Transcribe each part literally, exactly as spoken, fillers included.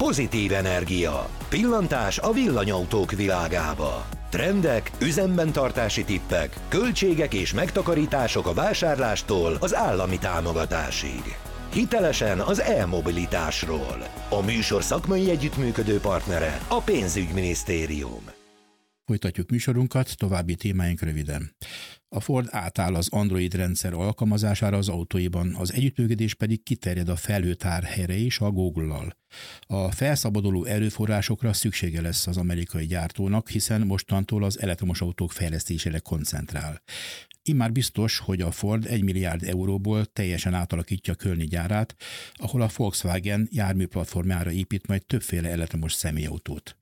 Pozitív energia. Pillantás a villanyautók világába. Trendek, üzemben tartási tippek, költségek és megtakarítások a vásárlástól az állami támogatásig. Hitelesen az e-mobilitásról. A műsor szakmai együttműködő partnere a Pénzügyminisztérium. Folytatjuk műsorunkat, további témáink röviden. A Ford átáll az Android rendszer alkalmazására az autóiban, az együttműködés pedig kiterjed a felhőtárhelyre is a Google-lal. A felszabaduló erőforrásokra szüksége lesz az amerikai gyártónak, hiszen mostantól az elektromos autók fejlesztésére koncentrál. Immár biztos, hogy a Ford egy milliárd euróból teljesen átalakítja Kölni gyárát, ahol a Volkswagen járműplatformjára épít majd többféle elektromos személyautót.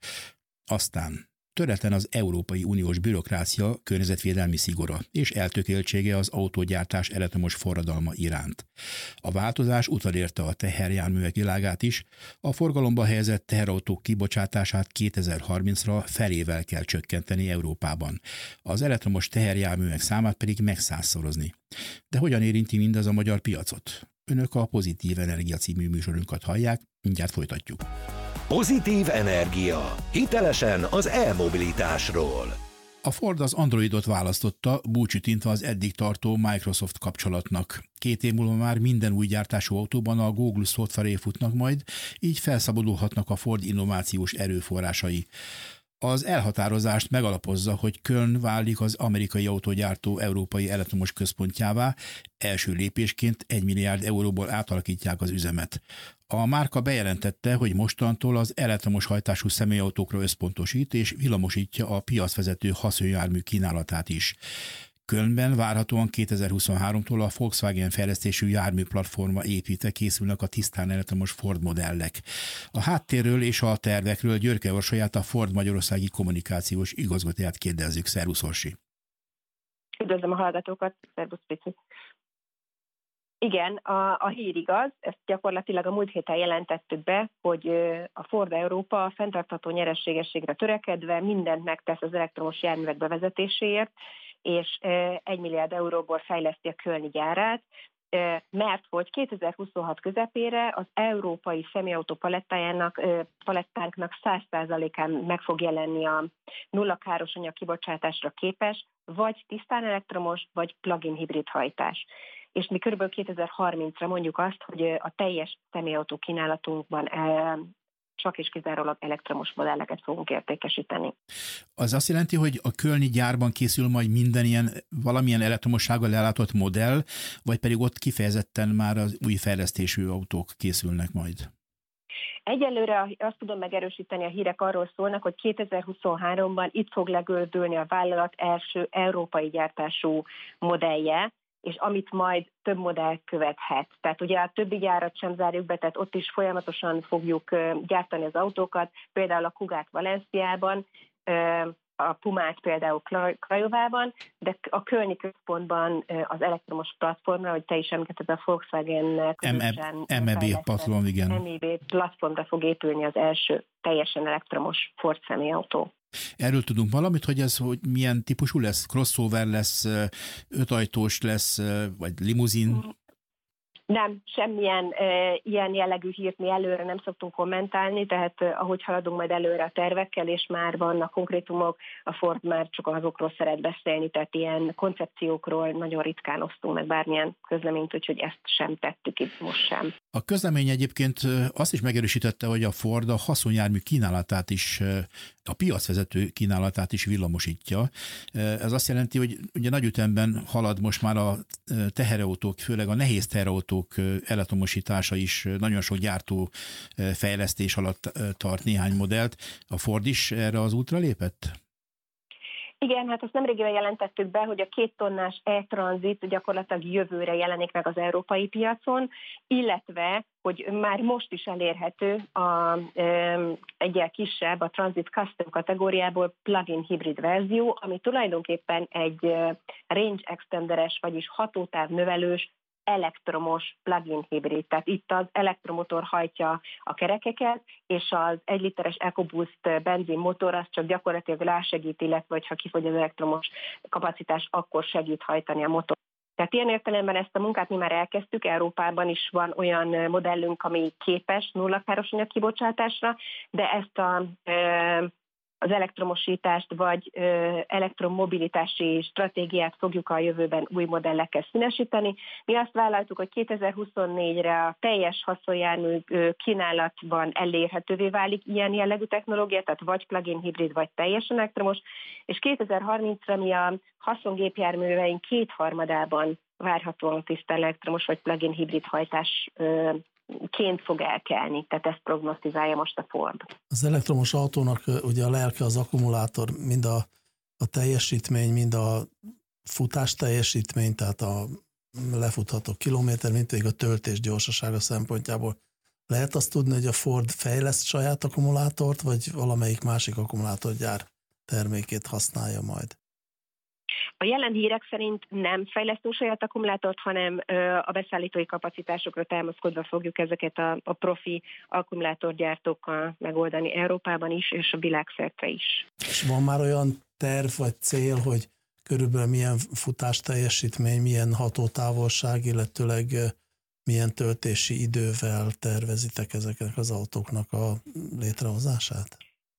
Aztán töretlen az Európai Uniós bürokrácia környezetvédelmi szigora és eltökéltsége az autógyártás elektromos forradalma iránt. A változás utolérte a teherjárművek világát is, a forgalomba helyezett teherautók kibocsátását kétezer-harmincra felével kell csökkenteni Európában, az elektromos teherjárművek számát pedig megszázszorozni. De hogyan érinti mindez a magyar piacot? Önök a Pozitív Energia című műsorunkat hallják, mindjárt folytatjuk. Pozitív energia. Hitelesen az e-mobilitásról. A Ford az Androidot választotta, búcsútintve az eddig tartó Microsoft kapcsolatnak. Két év múlva már minden új gyártású autóban a Google szoftveré futnak majd, így felszabadulhatnak a Ford innovációs erőforrásai. Az elhatározást megalapozza, hogy Köln válik az amerikai autógyártó európai elektromos központjává, első lépésként egy milliárd euróból átalakítják az üzemet. A márka bejelentette, hogy mostantól az elektromos hajtású személyautókra összpontosít és villamosítja a piacvezető haszonjármű kínálatát is. Kölnben várhatóan kétezer-huszonháromtól a Volkswagen fejlesztésű járműplatforma építve készülnek a tisztán elektromos Ford modellek. A háttérről és a tervekről Györke Orsolyát, a Ford Magyarországi kommunikációs igazgatóját kérdezzük. Szervusz, Orsi! Üdvözlöm a hallgatókat, szervusz, Pici! Igen, a, a hír igaz, ezt gyakorlatilag a múlt héten jelentettük be, hogy a Ford Európa a fenntartható nyereségességre törekedve mindent megtesz az elektromos járművek bevezetéséért, és egy milliárd euróból fejleszti a kölni gyárát, mert hogy kétezer-huszonhat közepére az európai személyautó palettájának, palettánknak száz százalékán meg fog jelenni a nulla károsanyag kibocsátásra képes, vagy tisztán elektromos, vagy plug-in hibrid hajtás. És mi körülbelül kétezer-harmincra mondjuk azt, hogy a teljes személyautó kínálatunkban csak és kizárólag elektromos modelleket fogunk értékesíteni. Az azt jelenti, hogy a kölni gyárban készül majd minden ilyen valamilyen elektromossággal ellátott modell, vagy pedig ott kifejezetten már az új fejlesztésű autók készülnek majd? Egyelőre azt tudom megerősíteni, a hírek arról szólnak, hogy kétezer-huszonháromban itt fog legördülni a vállalat első európai gyártású modellje, és amit majd több modell követhet. Tehát ugye a többi gyárat sem zárjuk be, tehát ott is folyamatosan fogjuk gyártani az autókat, például a Kugát Valenciában, a Pumát például Craiovában, de a Kölni központban az elektromos platformra, hogy te is említetted, a Volkswagen közösen em e bé platform, igen. em e bé platformra fog épülni az első teljesen elektromos Ford személyautó. Erről tudunk valamit, hogy ez hogy milyen típusú lesz? Crossover lesz, ötajtós lesz, vagy limuzin? Nem, semmilyen e, ilyen jellegű hírt mi előre nem szoktunk kommentálni, tehát eh, ahogy haladunk majd előre a tervekkel, és már vannak konkrétumok, a Ford már csak azokról szeret beszélni, tehát ilyen koncepciókról nagyon ritkán osztunk meg bármilyen közleményt, úgyhogy ezt sem tettük itt most sem. A közlemény egyébként azt is megerősítette, hogy a Ford a haszonjármű kínálatát is, a piacvezető kínálatát is villamosítja. Ez azt jelenti, hogy ugye nagy ütemben halad most már a teherautók, főleg a nehéz teherautók elektromosítása is, nagyon sok gyártó fejlesztés alatt tart néhány modellt. A Ford is erre az útra lépett? Igen, hát azt nemrégiben jelentettük be, hogy a két tonnás e-tranzit gyakorlatilag jövőre jelenik meg az európai piacon, illetve, hogy már most is elérhető a, e, egyel kisebb, a Transit Custom kategóriából plug-in hibrid verzió, ami tulajdonképpen egy range extenderes, vagyis hatótáv növelős elektromos plug-in hibrid. Tehát itt az elektromotor hajtja a kerekeket, és az egy literes EcoBoost benzinmotor az csak gyakorlatilag rásegít, illetve ha kifogy az elektromos kapacitás, akkor segít hajtani a motor Tehát ilyen értelemben ezt a munkát mi már elkezdtük, Európában is van olyan modellünk, ami képes nulla károsanyag kibocsátásra, de ezt a, az elektromosítást vagy elektromobilitási stratégiát fogjuk a jövőben új modellekkel színesíteni. Mi azt vállaltuk, hogy kétezer-huszonnégyre a teljes haszonjármű kínálatban elérhetővé válik ilyen jellegű technológia, tehát vagy plug-in hibrid, vagy teljesen elektromos, és kétezer-harmincra mi a haszongépjárműveink kétharmadában várhatóan tiszta elektromos vagy plug-in hibrid hajtás ként fog elkelni, tehát ezt prognosztizálja most a Ford. Az elektromos autónak ugye a lelke az akkumulátor, mind a, a teljesítmény, mind a futás teljesítmény, tehát a lefutható kilométer, mint pedig a töltés gyorsasága szempontjából. Lehet azt tudni, hogy a Ford fejleszt saját akkumulátort, vagy valamelyik másik akkumulátorgyár termékét használja majd? A jelen hírek szerint nem fejlesztünk saját akkumulátort, hanem a beszállítói kapacitásokra támaszkodva fogjuk ezeket a, a profi akkumulátorgyártókkal megoldani Európában is, és a világszerte is. És van már olyan terv vagy cél, hogy körülbelül milyen futás teljesítmény, milyen hatótávolság, illetőleg milyen töltési idővel tervezitek ezeknek az autóknak a létrehozását?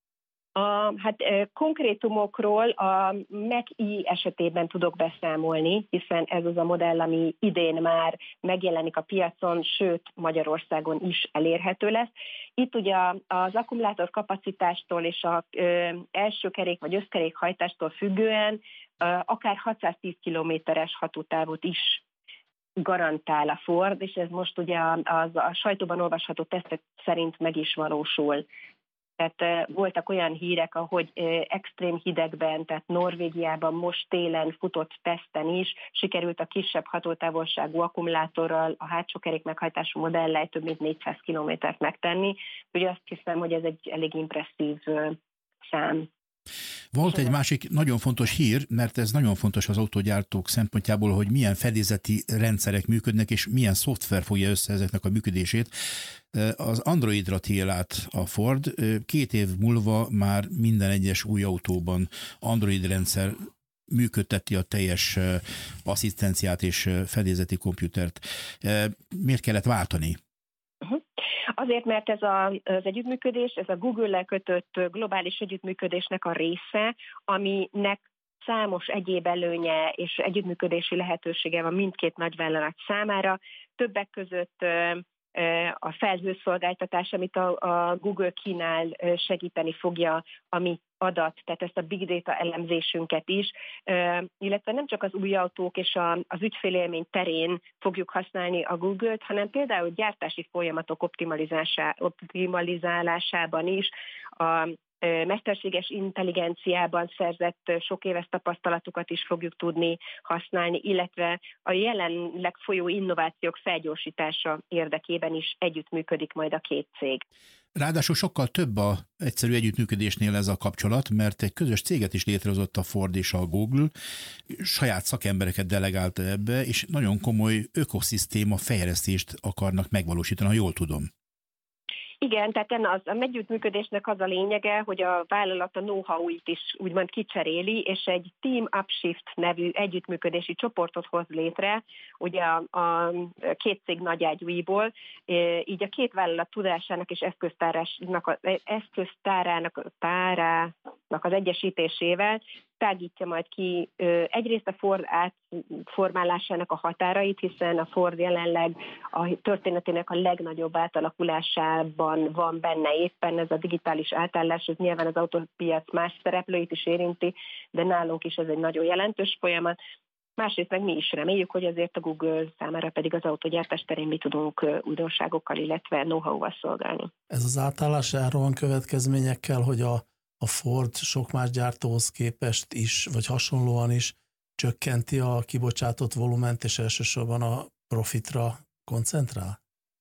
A, hát konkrétumokról a Mach-E esetében tudok beszámolni, hiszen ez az a modell, ami idén már megjelenik a piacon, sőt Magyarországon is elérhető lesz. Itt ugye az akkumulátor kapacitástól és az első kerék vagy összkerék hajtástól függően akár hatszáztíz kilométeres hatótávot is garantál a Ford, és ez most ugye a, a sajtóban olvasható tesztek szerint meg is valósul. Tehát voltak olyan hírek, ahogy extrém hidegben, tehát Norvégiában most télen futott teszten is sikerült a kisebb hatótávolságú akkumulátorral a hátsó kerék meghajtású modellel több mint négyszáz kilométert megtenni. Ugye azt hiszem, hogy ez egy elég impresszív szám. Volt egy másik nagyon fontos hír, mert ez nagyon fontos az autógyártók szempontjából, hogy milyen fedélzeti rendszerek működnek, és milyen szoftver fogja össze ezeknek a működését. Az Androidra tér át a Ford. Két év múlva már minden egyes új autóban Android rendszer működteti a teljes asszisztenciát és fedélzeti komputert. Miért kellett váltani? Azért, mert ez a, az együttműködés, ez a Google-lel kötött globális együttműködésnek a része, aminek számos egyéb előnye és együttműködési lehetősége van mindkét nagyvállalat számára. Többek között a felhőszolgáltatás, amit a, a Google kínál, segíteni fogja a mi adat, tehát ezt a big data elemzésünket is, illetve nem csak az új autók és a, az ügyfélélmény terén fogjuk használni a Google-t, hanem például gyártási folyamatok optimalizálásában is, a mesterséges intelligenciában szerzett sok éves tapasztalatokat is fogjuk tudni használni, illetve a jelenleg folyó innovációk felgyorsítása érdekében is együttműködik majd a két cég. Ráadásul sokkal több a egyszerű együttműködésnél ez a kapcsolat, mert egy közös céget is létrehozott a Ford és a Google, saját szakembereket delegálta ebbe, és nagyon komoly ökoszisztéma fejlesztést akarnak megvalósítani, ha jól tudom. Igen, tehát az, a együttműködésnek az a lényege, hogy a vállalat a know-how-it is úgymond kicseréli, és egy Team Upshift nevű együttműködési csoportot hoz létre, ugye a, a két cég nagyágyúiból, így a két vállalat tudásának és eszköztárának, eszköztárának tárának az egyesítésével tágítja majd ki egyrészt a Ford átformálásának a határait, hiszen a Ford jelenleg a történetének a legnagyobb átalakulásában van benne éppen ez a digitális átállás, ez nyilván az autópiac más szereplőit is érinti, de nálunk is ez egy nagyon jelentős folyamat. Másrészt meg mi is reméljük, hogy azért a Google számára pedig az autógyártás terén mi tudunk újdonságokkal, illetve know-how-val szolgálni. Ez az átállás járóan következményekkel, hogy a a Ford sok más gyártóhoz képest is, vagy hasonlóan is csökkenti a kibocsátott volument, és elsősorban a profitra koncentrál?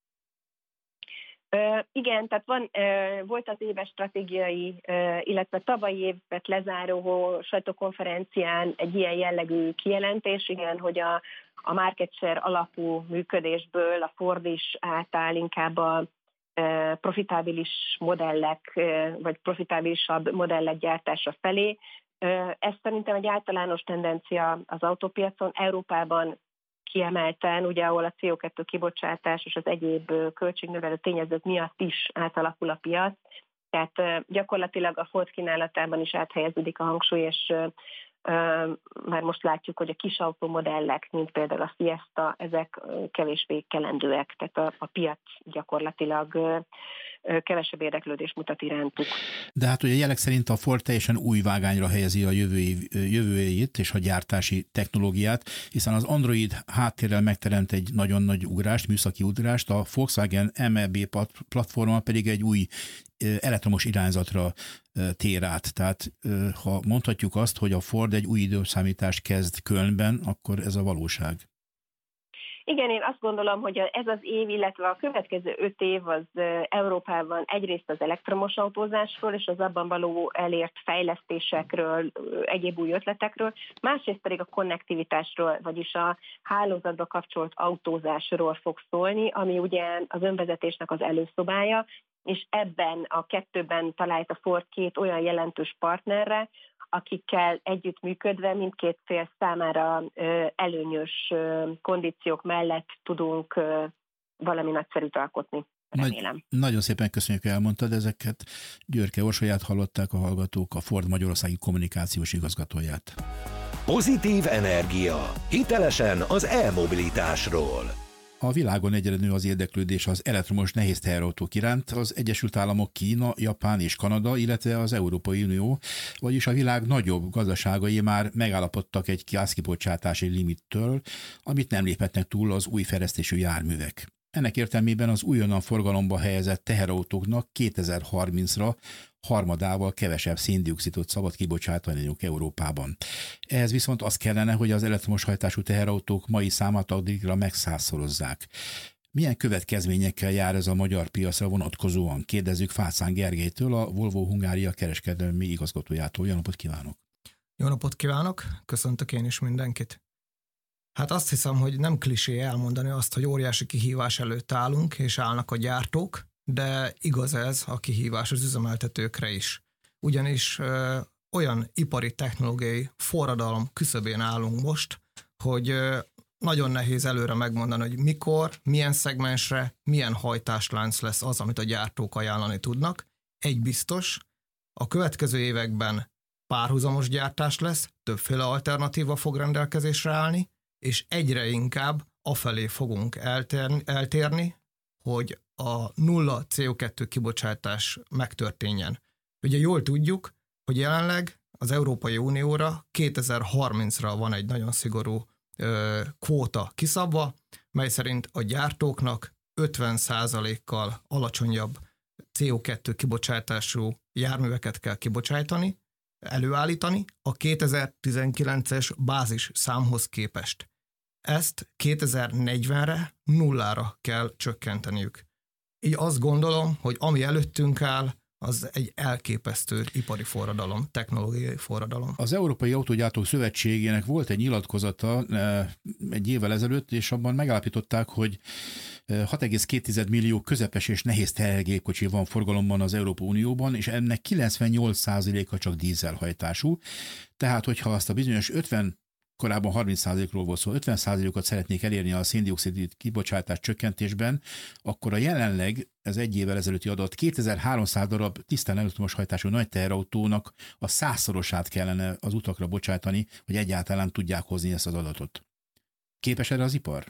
Uh, igen, tehát van, uh, volt az éves stratégiai, uh, illetve tavalyi évet lezáró sajtókonferencián egy ilyen jellegű kijelentés, igen, hogy a, a market share alapú működésből a Ford is átáll inkább a profitábilis modellek, vagy profitábilisabb modellek gyártása felé. Ez szerintem egy általános tendencia az autópiacon. Európában kiemelten, ugye ahol a cé o kettő kibocsátás és az egyéb költségnövelő tényezők miatt is átalakul a piac. Tehát gyakorlatilag a Ford kínálatában is áthelyeződik a hangsúly, és már most látjuk, hogy a kis automodellek, mint például a Fiesta, ezek kevésbé kelendőek, tehát a, a piac gyakorlatilag kevesebb érdeklődést mutat irántuk. De hát ugye jelek szerint a Ford teljesen új vágányra helyezi a jövőjét és a gyártási technológiát, hiszen az Android háttérrel megteremt egy nagyon nagy ugrást, műszaki ugrást, a Volkswagen em e bé platforma pedig egy új elektromos irányzatra tér át. Tehát ha mondhatjuk azt, hogy a Ford egy új időszámítást kezd Kölnben, akkor ez a valóság. Igen, én azt gondolom, hogy ez az év, illetve a következő öt év az Európában egyrészt az elektromos autózásról és az abban való elért fejlesztésekről, egyéb új ötletekről, másrészt pedig a konnektivitásról, vagyis a hálózatba kapcsolt autózásról fog szólni, ami ugye az önvezetésnek az előszobája, és ebben a kettőben talált a Ford két olyan jelentős partnerre, akikkel együttműködve mindkét fél számára előnyös kondíciók mellett tudunk valami nagyszerűt alkotni. Remélem. Nagy, nagyon szépen köszönjük, elmondtad ezeket. Györke Orsolyát hallották a hallgatók, a Ford Magyarországi kommunikációs igazgatóját. Pozitív energia. Hitelesen az e-mobilitásról. A világon egyre nő az érdeklődés az elektromos nehéz teherautók iránt. Az Egyesült Államok, Kína, Japán és Kanada, illetve az Európai Unió, vagyis a világ nagyobb gazdaságai már megállapodtak egy gázkibocsátási limittől, amit nem léphetnek túl az új fejlesztésű járművek. Ennek értelmében az újonnan forgalomba helyezett teherautóknak kétezer-harmincra harmadával kevesebb széndioxidot szabad kibocsátaniuk Európában. Ehhez viszont az kellene, hogy az elektromos hajtású teherautók mai számát addigra megszázszorozzák. Milyen következményekkel jár ez a magyar piacra vonatkozóan? Kérdezzük Fácán Gergelytől, a Volvo Hungária kereskedelmi igazgatójától. Jó napot kívánok! Jó napot kívánok! Köszöntök én is mindenkit! Hát azt hiszem, hogy nem klisé elmondani azt, hogy óriási kihívás előtt állunk, és állnak a gyártók, de igaz ez a kihívás az üzemeltetőkre is. Ugyanis ö, olyan ipari technológiai forradalom küszöbén állunk most, hogy ö, nagyon nehéz előre megmondani, hogy mikor, milyen szegmensre, milyen hajtáslánc lesz az, amit a gyártók ajánlani tudnak. Egy biztos, a következő években párhuzamos gyártás lesz, többféle alternatíva fog rendelkezésre állni, és egyre inkább afelé fogunk eltérni, eltérni, hogy a nulla cé o kettő kibocsátás megtörténjen. Ugye jól tudjuk, hogy jelenleg az Európai Unióra kétezer-harmincra van egy nagyon szigorú ö, kvóta kiszabva, mely szerint a gyártóknak ötven százalékkal alacsonyabb cé o kettő kibocsátású járműveket kell kibocsátani, előállítani a kétezer-tizenkilences bázis számhoz képest. Ezt kétezer-negyvenre nullára kell csökkenteniük. Így azt gondolom, hogy ami előttünk áll, az egy elképesztő ipari forradalom, technológiai forradalom. Az Európai Autógyártók Szövetségének volt egy nyilatkozata egy évvel ezelőtt, és abban megállapították, hogy hat egész két millió közepes és nehéz tehergépkocsi van forgalomban az Európai Unióban, és ennek kilencvennyolc százaléka csak dízelhajtású. Tehát, hogyha azt a bizonyos ötven korábban harminc százalékról volt szó, ötven százalékot szeretnék elérni a széndioxid kibocsátás csökkentésben, akkor a jelenleg, ez egy évvel ezelőtti adat, kétezer-háromszáz darab tisztán elektromos hajtású nagy teherautónak a százszorosát kellene az utakra bocsátani, hogy egyáltalán tudják hozni ezt az adatot. Képes erre az ipar?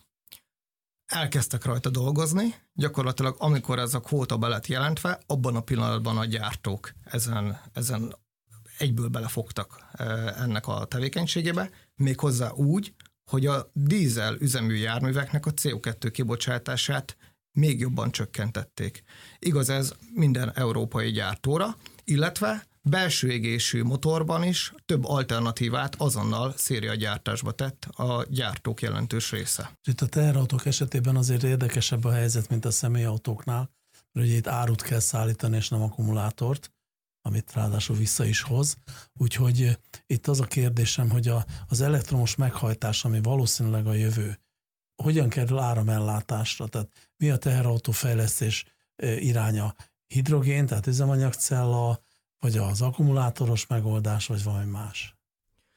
Elkezdtek rajta dolgozni, gyakorlatilag amikor ez a kvóta be lett jelentve, abban a pillanatban a gyártók ezen, ezen egyből belefogtak ennek a tevékenységébe, méghozzá úgy, hogy a dízel üzemű járműveknek a cé o kettő kibocsátását még jobban csökkentették. Igaz ez minden európai gyártóra, illetve belső égésű motorban is több alternatívát azonnal szériagyártásba tett a gyártók jelentős része. Itt a teherautók esetében azért érdekesebb a helyzet, mint a személyautóknál, mert ugye itt árut kell szállítani, és nem akkumulátort, amit ráadásul vissza is hoz. Úgyhogy itt az a kérdésem, hogy a, az elektromos meghajtás, ami valószínűleg a jövő, hogyan kerül áramellátásra? Tehát mi a teherautó fejlesztés iránya? Hidrogén, tehát üzemanyagcella, vagy az akkumulátoros megoldás, vagy valami más?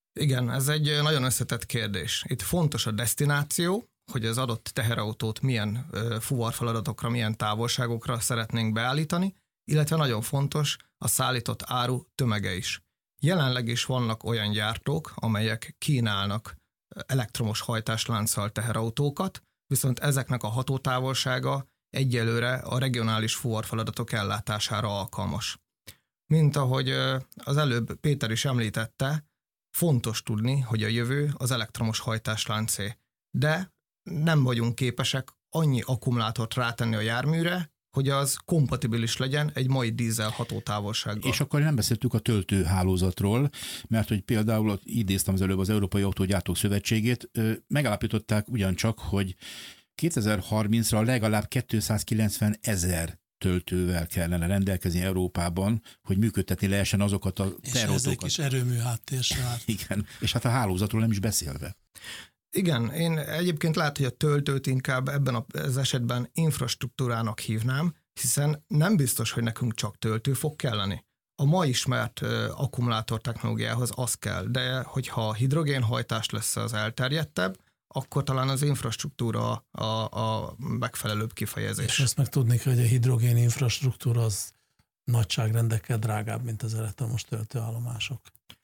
Igen, ez egy nagyon összetett kérdés. Itt fontos a desztináció, hogy az adott teherautót milyen fuvarfeladatokra, milyen távolságokra szeretnénk beállítani, illetve nagyon fontos a szállított áru tömege is. Jelenleg is vannak olyan gyártók, amelyek kínálnak elektromos hajtáslánccal teherautókat, viszont ezeknek a hatótávolsága egyelőre a regionális fuvarfeladatok ellátására alkalmas. Mint ahogy az előbb Péter is említette, fontos tudni, hogy a jövő az elektromos hajtásláncé, de nem vagyunk képesek annyi akkumulátort rátenni a járműre, hogy az kompatibilis legyen egy mai dízel hatótávolsággal. És akkor nem beszéltük a töltőhálózatról, mert hogy például idéztem az előbb az Európai Autógyártók Szövetségét, megállapították ugyancsak, hogy kétezer-harmincra legalább kétszázkilencven ezer töltővel kellene rendelkezni Európában, hogy működtetni lehessen azokat a teherautókat. És ezek is erőmű háttérsár. Igen, és hát a hálózatról nem is beszélve. Igen, én egyébként lehet, hogy a töltőt inkább ebben az esetben infrastruktúrának hívnám, hiszen nem biztos, hogy nekünk csak töltő fog kelleni. A ma ismert uh, akkumulátor technológiához az kell, de hogyha hidrogénhajtás lesz az elterjedtebb, akkor talán az infrastruktúra a, a megfelelőbb kifejezés. És ezt meg tudni kell, hogy a hidrogén infrastruktúra az nagyságrendekkel drágább, mint az elektromos töltőállomások.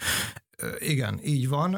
Igen, így van,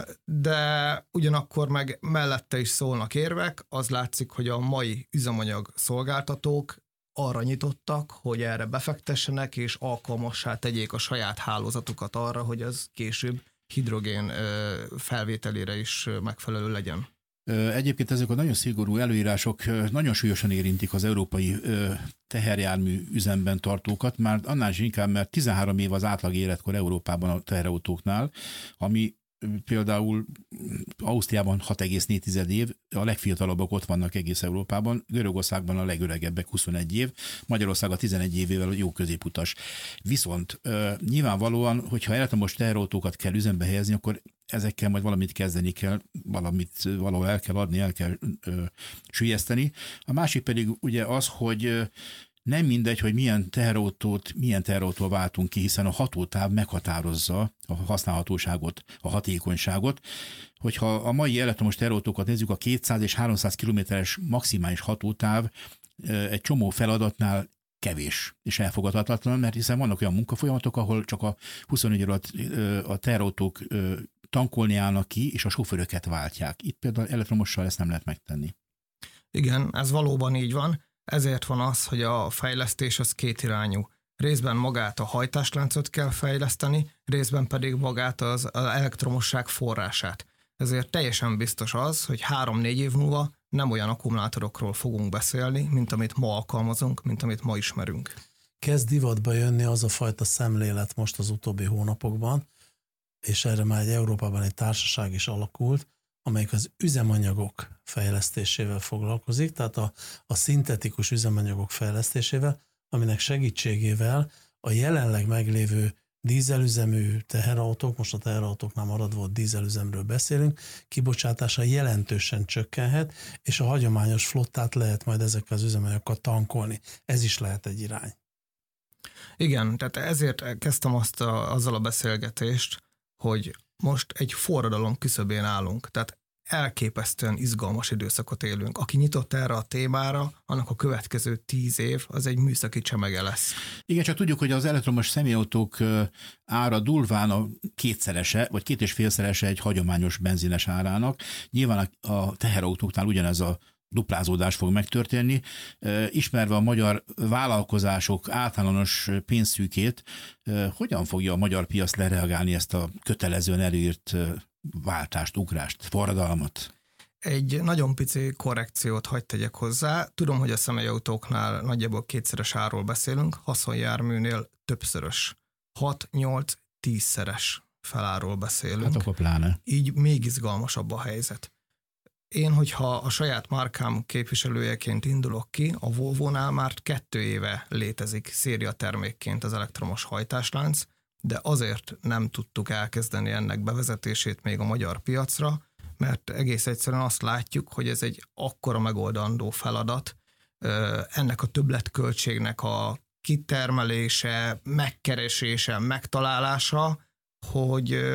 de ugyanakkor meg mellette is szólnak érvek, az látszik, hogy a mai üzemanyag szolgáltatók arra nyitottak, hogy erre befektessenek, és alkalmassá tegyék a saját hálózatukat arra, hogy az később hidrogén felvételére is megfelelő legyen. Egyébként ezek a nagyon szigorú előírások nagyon súlyosan érintik az európai teherjármű üzemben tartókat, már annál is inkább, mert tizenhárom év az átlag életkor Európában a teherautóknál, ami például Ausztriában hat egész négy év, a legfiatalabbak ott vannak egész Európában, Görögországban a legöregebbek huszonegy év, Magyarország a tizenegy évével jó középutas. Viszont nyilvánvalóan, hogyha elektromos teherautókat kell üzembe helyezni, akkor ezekkel majd valamit kezdeni kell, valamit valahol el kell adni, el kell ö, süllyeszteni. A másik pedig ugye az, hogy nem mindegy, hogy milyen teherautót, milyen teherautóval váltunk ki, hiszen a hatótáv meghatározza a használhatóságot, a hatékonyságot. Hogyha a mai elektromos teherautókat nézzük, a kétszáz és háromszáz kilométeres maximális hatótáv egy csomó feladatnál kevés és elfogadhatatlan, mert hiszen vannak olyan munkafolyamatok, ahol csak a huszonnégy óra alatt a teherautók tankolni állnak ki, és a sofőröket váltják. Itt például elektromossal ezt nem lehet megtenni. Igen, ez valóban így van. Ezért van az, hogy a fejlesztés az kétirányú. Részben magát a hajtásláncot kell fejleszteni, részben pedig magát az, az elektromosság forrását. Ezért teljesen biztos az, hogy három-négy év múlva nem olyan akkumulátorokról fogunk beszélni, mint amit ma alkalmazunk, mint amit ma ismerünk. Kezd divatba jönni az a fajta szemlélet most az utóbbi hónapokban, és erre már egy Európában egy társaság is alakult, amelyik az üzemanyagok fejlesztésével foglalkozik, tehát a, a szintetikus üzemanyagok fejlesztésével, aminek segítségével a jelenleg meglévő dízelüzemű teherautók, most a teherautóknál maradva volt dízelüzemről beszélünk, kibocsátása jelentősen csökkenhet, és a hagyományos flottát lehet majd ezekkel az üzemanyagokkal tankolni. Ez is lehet egy irány. Igen, tehát ezért kezdtem azt a, azzal a beszélgetést, hogy most egy forradalom küszöbén állunk, tehát elképesztően izgalmas időszakot élünk. Aki nyitott erre a témára, annak a következő tíz év az egy műszaki csemege lesz. Igen, csak tudjuk, hogy az elektromos személyautók ára durván a kétszerese, vagy két és félszerese egy hagyományos benzines árának. Nyilván a teherautóknál ugyanez a duplázódás fog megtörténni. Ismerve a magyar vállalkozások általános pénzszűkét, hogyan fogja a magyar piac lereagálni ezt a kötelezően előírt váltást, ugrást, forradalmat? Egy nagyon pici korrekciót hadd tegyek hozzá. Tudom, hogy a személyautóknál nagyjából kétszeres árról beszélünk, haszonjárműnél többszörös. hat-nyolc-tízszeres feláról beszélünk. Hát akkor pláne. Így még izgalmasabb a helyzet. Én, hogyha a saját márkám képviselőjeként indulok ki, a Volvo-nál már kettő éve létezik széria termékként az elektromos hajtáslánc, de azért nem tudtuk elkezdeni ennek bevezetését még a magyar piacra, mert egész egyszerűen azt látjuk, hogy ez egy akkora megoldandó feladat, ennek a többletköltségnek a kitermelése, megkeresése, megtalálása, hogy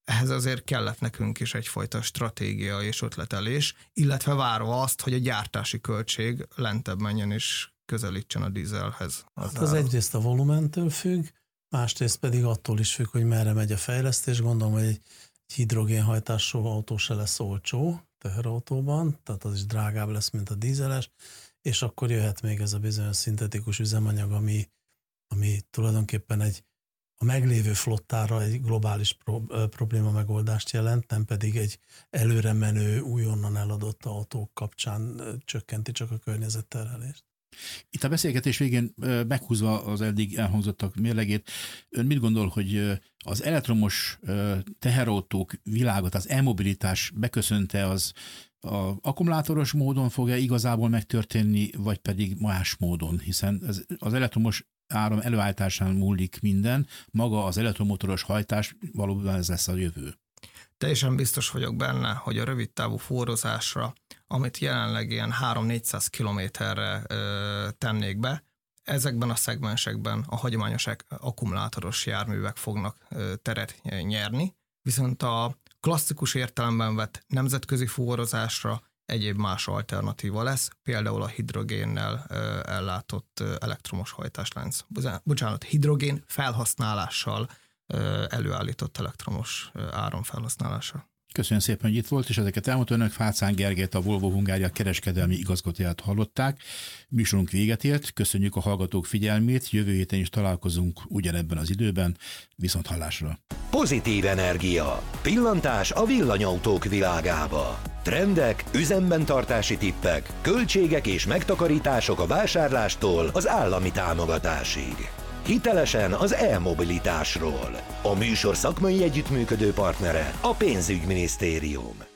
ehhez azért kellett nekünk is egyfajta stratégia és ötletelés, illetve várva azt, hogy a gyártási költség lentebb menjen és közelítsen a dízelhez. Az, hát az egyrészt a volumentől függ, másrészt pedig attól is függ, hogy merre megy a fejlesztés. Gondolom, hogy egy hidrogénhajtású autó se lesz olcsó teherautóban, tehát az is drágább lesz, mint a dízeles, és akkor jöhet még ez a bizonyos szintetikus üzemanyag, ami, ami tulajdonképpen egy a meglévő flottára egy globális pro- probléma megoldást jelent, nem pedig egy előre menő, újonnan eladott autók kapcsán csökkenti csak a környezetterhelést. Itt a beszélgetés végén meghúzva az eddig elhangzottak mérlegét, ön mit gondol, hogy az elektromos teherautók világot, az e-mobilitás beköszönte, az a akkumulátoros módon fog-e igazából megtörténni, vagy pedig más módon, hiszen az elektromos áram előállításán múlik minden, maga az elektromotoros hajtás valóban ez lesz a jövő. Teljesen biztos vagyok benne, hogy a rövid távú forrózásra, amit jelenleg ilyen háromszáz-négyszáz kilométerre ö, tennék be, ezekben a szegmensekben a hagyományos akkumulátoros járművek fognak ö, teret nyerni, viszont a klasszikus értelemben vett nemzetközi fuvarozásra egyéb más alternatíva lesz, például a hidrogénnel ö, ellátott ö, elektromos hajtáslánc. Bocsánat, hidrogén felhasználással ö, előállított elektromos ö, áramfelhasználással. Köszönöm szépen, hogy itt volt, és ezeket elmondta önök. Fácán Gergelyt, a Volvo Hungária kereskedelmi igazgatóját hallották. Műsorunk véget ért, köszönjük a hallgatók figyelmét, jövő héten is találkozunk ugyanebben az időben, viszont hallásra. Pozitív energia, pillantás a villanyautók világába. Trendek, üzemben tartási tippek, költségek és megtakarítások a vásárlástól az állami támogatásig. Hitelesen az e-mobilitásról. A műsor szakmai együttműködő partnere a Pénzügyminisztérium.